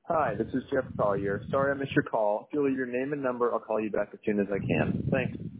Hi, this is Jeff Collier. Sorry I missed your call. If you'll leave your name and number, I'll call you back as soon as I can. Thanks.